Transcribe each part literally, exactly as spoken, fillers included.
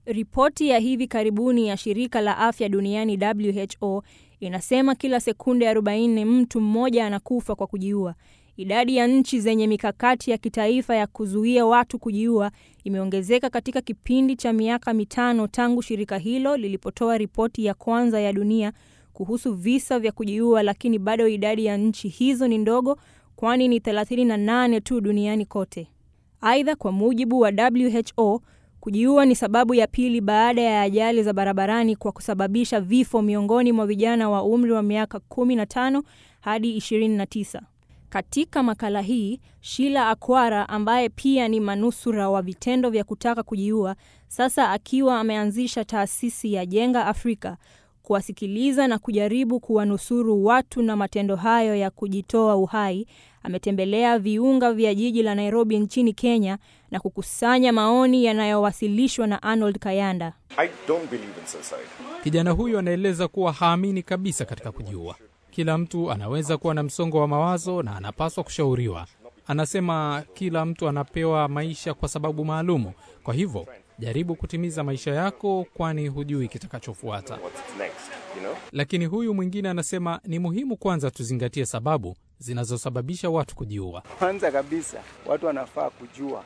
Ripoti ya hivi karibuni ya shirika la afya duniani W H O inasema kila sekunde arobaini mtu mmoja anakufa kwa kujiua. Idadi ya nchi zenye mikakati ya kitaifa ya kuzuia watu kujiua imeongezeka katika kipindi cha miaka mitano tangu shirika hilo lilipotoa ripoti ya kwanza ya dunia kuhusu visa vya kujiua, lakini bado idadi ya nchi hizo ni ndogo, kwani ni thelathini na nane tu duniani kote. Aidha, kwa mujibu wa W H O, kujiua ni sababu ya pili baada ya ajali za barabarani kwa kusababisha vifo miongoni mwa vijana wa umri wa miaka kumi na tano hadi ishirini na tisa. Katika makala hii, Sheila Akwara, ambaye pia ni manusura wa vitendo vya kutaka kujiua, sasa akiwa ameanzisha taasisi ya Jenga Afrika, kuwasikiliza na kujaribu kuwanusuru watu na matendo hayo ya kujitoa uhai, ametembelea viunga vya jiji la Nairobi nchini Kenya na kukusanya maoni yanayowasilishwa na Arnold Kayanda. I don't believe in suicide. Kijana huyu anaeleza kuwa haamini kabisa katika kujiua. Kila mtu anaweza kuwa na msongo wa mawazo na anapaswa kushauriwa. Anasema kila mtu anapewa maisha kwa sababu maalumu. Kwa hivyo, jaribu kutimiza maisha yako, kwani hujui kitakachofuata. Lakini huyu mwingine anasema ni muhimu kwanza tuzingatie sababu zinazosababisha watu kujiua. Kwanza kabisa, watu wanafaa kujua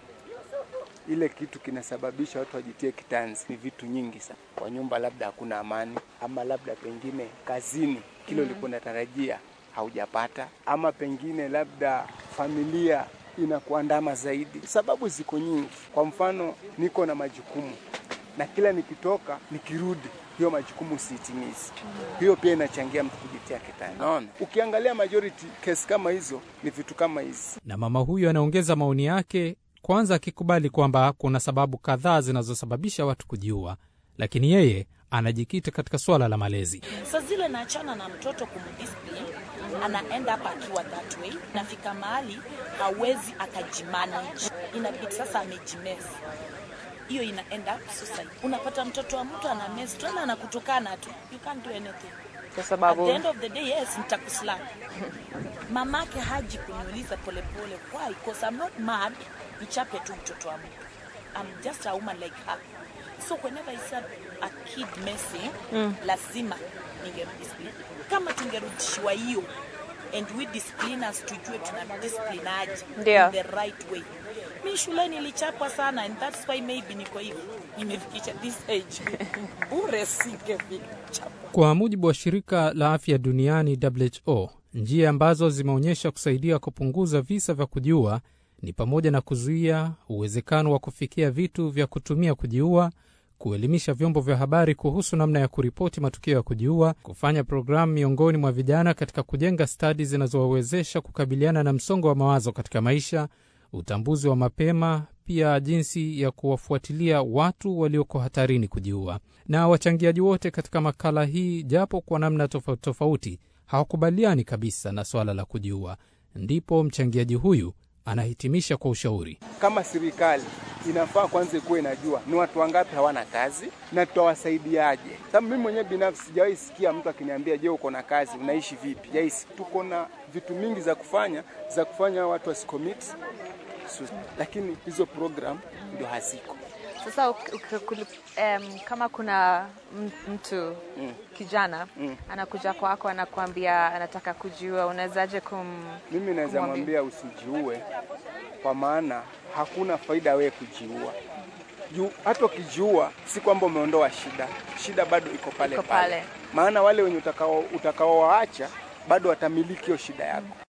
ile kitu kinasababisha watu wajitie kitanzi. Ni vitu nyingi sana. Kwa nyumba labda hakuna amani, ama labda pengine kazini kile ulikuwa unatarajia haujapata, ama pengine labda familia inakuandama zaidi. Sababu ziko nyingi. Kwa mfano, niko na majukumu na kila nikitoka nikirudi hiyo majukumu sitimizi. Hiyo pia inachangia mtu kujitia kitanzi. Naona ukiangalia majority case kama hizo ni vitu kama hizi. Na mama huyu anaongeza maoni yake, kwanza akikubali kwamba kuna sababu kadhaa zinazosababisha watu kujiua, lakini yeye anajikita katika swala la malezi. Sasa zile naachana na mtoto kumdiscipline, anaenda hapa akiwa that way, nafika mahali hawezi akajimanage. Inabidi sasa amejimess. Hiyo inaenda suicide. Unapata mtoto wa mtu ana mess, tena anakutukana tu. You can't do anything. Kwa sababu at the end of the day, yes, nitakuslap. Mamake haji kuniuliza pole pole, why? Because I'm not mad. Nichape tu mtoto wa mtu. I'm just a woman like her. So whenever I said a kid messing, mm. lazima ningemdiscipline. Kama tungerudishiwa hiyo and we discipline us, tujue tunamdiscipline aje in the right way. Mimi shuleni nilichapwa sana, and that's why maybe niko hivyo. Nimefikisha this age. Bure singechapwa. Kwa mujibu wa shirika la afya duniani W H O, njia ambazo zimeonyesha kusaidia kupunguza visa vya kujiua ni pamoja na kuzuia uwezekano wa kufikia vitu vya kutumia kujiua, kuelimisha vyombo vya habari kuhusu namna ya kuripoti matukio ya kujiua, kufanya programu miongoni mwa vijana katika kujenga stadi zinazowawezesha kukabiliana na msongo wa mawazo katika maisha, utambuzi wa mapema, pia jinsi ya kuwafuatilia watu walioko hatarini kujiua. Na wachangiaji wote katika makala hii, japo kwa namna tofauti tofauti, hawakubaliani kabisa na swala la kujiua. Ndipo mchangiaji huyu anahitimisha kwa ushauri. Kama serikali inafaa kwanza kuwe inajua ni watu wangapi hawana kazi na tutawasaidiaje. Sababu mimi mwenyewe binafsi sijawahi sikia mtu akiniambia, "Je, uko na kazi, unaishi vipi?" Jaisi, tuko na vitu mingi za kufanya za kufanya watu wasicommit. Lakini hizo program ndio haziko. Sasa ukikuli, um, kama kuna mtu mm. kijana mm. anakuja kwako anakuambia anataka kujiua, unawezaje kum Mimi naweza mwambia usijiue, kwa maana hakuna faida wewe kujiua. Juu hata ukijiua si kwamba umeondoa shida. Shida bado iko pale pale. Maana wale wenye utakao utakaowaacha bado watamiliki hiyo shida yako.